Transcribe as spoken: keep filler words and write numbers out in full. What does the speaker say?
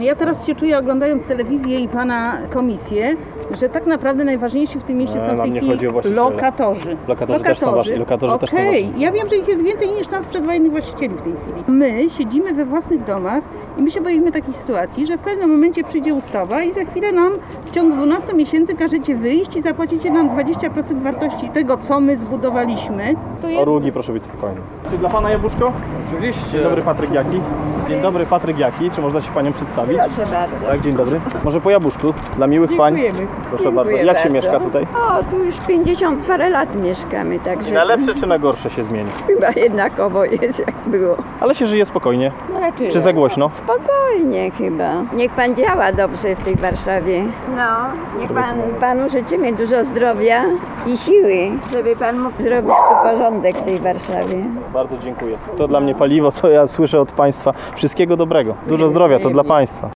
Ja teraz się czuję, oglądając telewizję i pana komisję, że tak naprawdę najważniejsi w tym mieście A, są w wam tej nie chwili chodzi o właściciela. lokatorzy. Lokatorzy też są ważni, lokatorzy też są Okej, ważni. ja wiem, że ich jest więcej niż nas przedwojennych właścicieli w tej chwili. My siedzimy we własnych domach i my się boimy takiej sytuacji, że w pewnym momencie przyjdzie ustawa i za chwilę nam w ciągu dwunastu miesięcy każecie wyjść i zapłacicie nam dwadzieścia procent wartości tego, co my zbudowaliśmy. To jest... O Rugi, proszę być spokojny. Czy dla pana jabłuszko? Oczywiście. Dzień dobry, Patryk Jaki. Dzień dobry, Patryk Jaki. Czy można się panią przedstawić? Proszę bardzo. Tak, dzień dobry. Może po jabłuszku dla miłych pań? Dziękujemy. Proszę Dziękuję bardzo. Jak się bardzo. mieszka tutaj? O, tu już pięćdziesiąt parę lat mieszkamy, także Na lepsze czy na gorsze się zmieni? chyba jednakowo jest jak było. Ale się żyje spokojnie. No raczej Czy za głośno? spokojnie chyba. Niech pan działa dobrze w tej Warszawie. No, niech pan, panu życzymy dużo zdrowia i siły, żeby pan mógł zrobić tu porządek w tej Warszawie. Bardzo dziękuję. To dla mnie paliwo, co ja słyszę od państwa. Wszystkiego dobrego. Dużo zdrowia, to dla państwa.